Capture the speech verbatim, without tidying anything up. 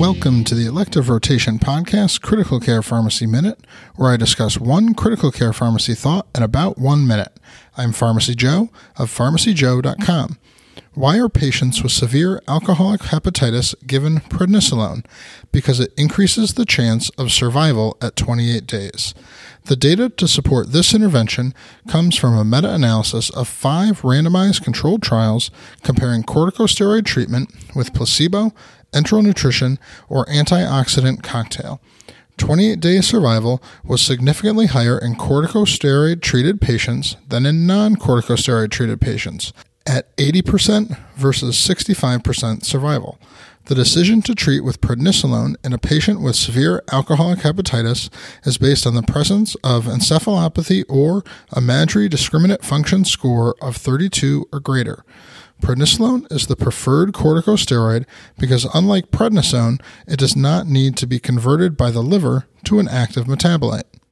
Welcome to the Elective Rotation Podcast, Critical Care Pharmacy Minute, where I discuss one critical care pharmacy thought in about one minute. I'm Pharmacy Joe of pharmacy joe dot com. Why are patients with severe alcoholic hepatitis given prednisolone? Because it increases the chance of survival at twenty-eight days. The data to support this intervention comes from a meta-analysis of five randomized controlled trials comparing corticosteroid treatment with placebo, enteral nutrition, or antioxidant cocktail. twenty-eight day survival was significantly higher in corticosteroid-treated patients than in non-corticosteroid-treated patients, at eighty percent versus sixty-five percent survival. The decision to treat with prednisolone in a patient with severe alcoholic hepatitis is based on the presence of encephalopathy or a Maddrey discriminant function score of thirty-two or greater. Prednisolone is the preferred corticosteroid because, unlike prednisone, it does not need to be converted by the liver to an active metabolite.